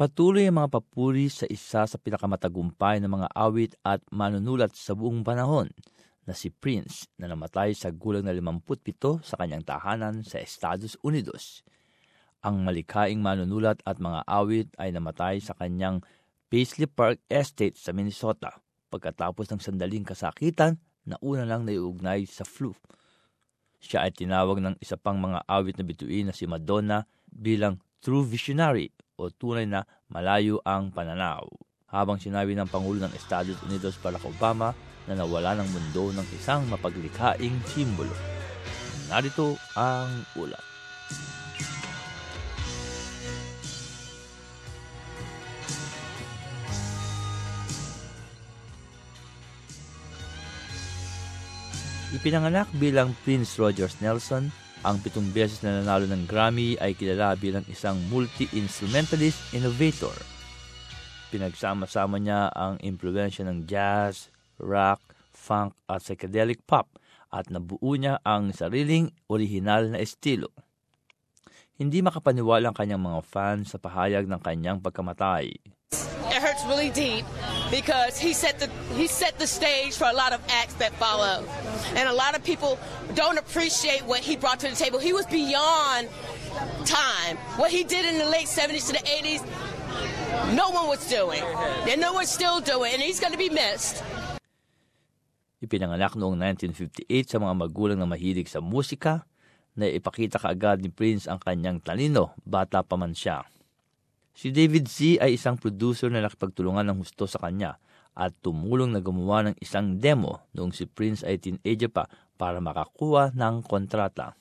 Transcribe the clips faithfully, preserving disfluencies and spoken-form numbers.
Patuloy ang mga papuri sa isa sa pinakamatagumpay ng mga awit at manunulat sa buong panahon na si Prince na namatay sa gulang na limampu't pito sa kanyang tahanan sa Estados Unidos. Ang malikhaing manunulat at mga awit ay namatay sa kanyang Paisley Park Estate sa Minnesota pagkatapos ng sandaling kasakitan na una lang naiugnay sa flu. Siya ay tinawag ng isa pang mga awit na bituin na si Madonna bilang true visionary o tunay na malayo ang pananaw. Habang sinabi ng Pangulo ng Estados Unidos Barack Obama na nawala ng mundo ng isang mapaglikhaing simbolo. Narito ang ulat. Ipinanganak bilang Prince Rogers Nelson, ang pitong beses na nanalo ng Grammy ay kilala bilang isang multi-instrumentalist innovator. Pinagsama-sama niya ang impluwensya ng jazz, rock, funk at psychedelic pop at nabuo niya ang sariling orihinal na estilo. Hindi makapaniwala ang kanyang mga fans sa pahayag ng kanyang pagkamatay. It hurts really deep because he set the he set the stage for a lot of acts that follow. And a lot of people don't appreciate what he brought to the table. He was beyond time. What he did in the late seventies to the eighties, no one was doing. And no one's still doing. And he's going to be missed. Ipinanganak noong nineteen fifty-eight sa mga magulang na mahilig sa musika, na ipakita kaagad ni Prince ang kanyang talino, bata pa man siya. Si David Z. ay isang producer na nakipagtulungan ng husto sa kanya at tumulong na gumawa ng isang demo noong si Prince ay teenager pa para makakuha ng kontrata.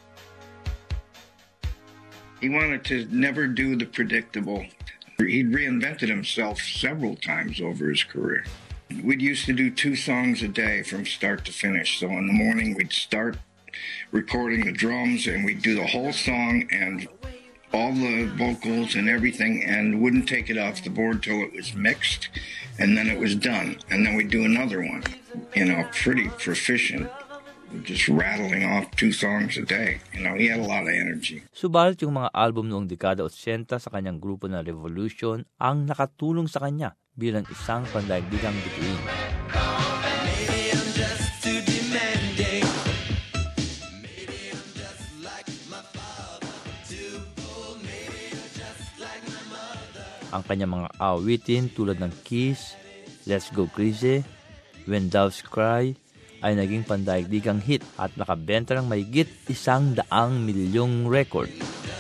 He wanted to never do the predictable. He'd reinvented himself several times over his career. We'd used to do two songs a day from start to finish. So in the morning we'd start recording the drums and we'd do the whole song and all the vocals and everything and wouldn't take it off the board till it was mixed and then it was done. And then we'd do another one, you know, pretty proficient, just rattling off two songs a day. You know, he had a lot of energy. Subalit yung mga album noong dekada eighty sa kanyang grupo na Revolution ang nakatulong sa kanya bilang isang pandaigdigang bituin. Ang kanyang mga awitin tulad ng Kiss, Let's Go Crazy, When Doves Cry ay naging pandaigdigang hit at nakabenta ng mahigit isang daang milyong record.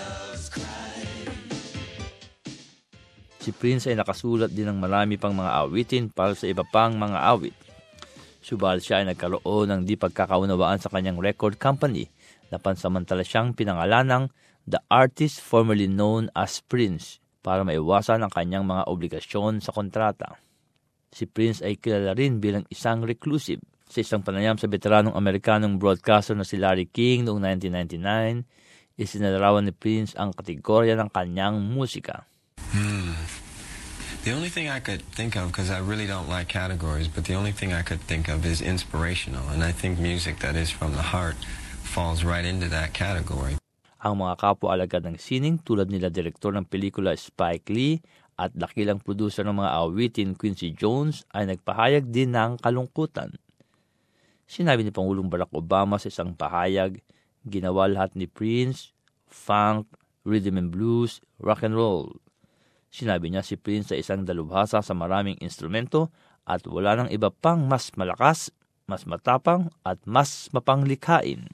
Si Prince ay nakasulat din ng marami pang mga awitin para sa iba pang mga awit. Subalit siya ay nagkaroon ng di pagkakaunawaan sa kanyang record company na pansamantala siyang pinangalan ng The Artist Formerly Known as Prince para maiwasan ang kanyang mga obligasyon sa kontrata. Si Prince ay kilala rin bilang isang reclusive. Sa isang panayam sa veteranong Amerikanong broadcaster na si Larry King noong nineteen ninety-nine, isinalarawan ni Prince ang kategorya ng kanyang musika. Hmm. The only thing I could think of, because I really don't like categories, but the only thing I could think of is inspirational. And I think music that is from the heart falls right into that category. Ang mga kapwa-alagad ng sining tulad nila direktor ng pelikula Spike Lee at dakilang producer ng mga awitin Quincy Jones ay nagpahayag din ng kalungkutan. Sinabi ni Pangulong Barack Obama sa isang pahayag, ginawa lahat ni Prince, funk, rhythm and blues, rock and roll. Sinabi niya si Prince ay isang dalubhasa sa maraming instrumento at wala nang iba pang mas malakas, mas matapang at mas mapanglikhain.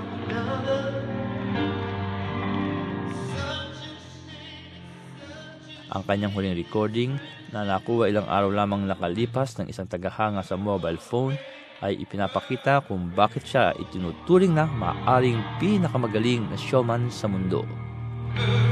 Ang kanyang huling recording na nakuha ilang araw lamang nakalipas ng isang tagahanga sa mobile phone ay ipinapakita kung bakit siya itinuturing na maaaring pinakamagaling na showman sa mundo.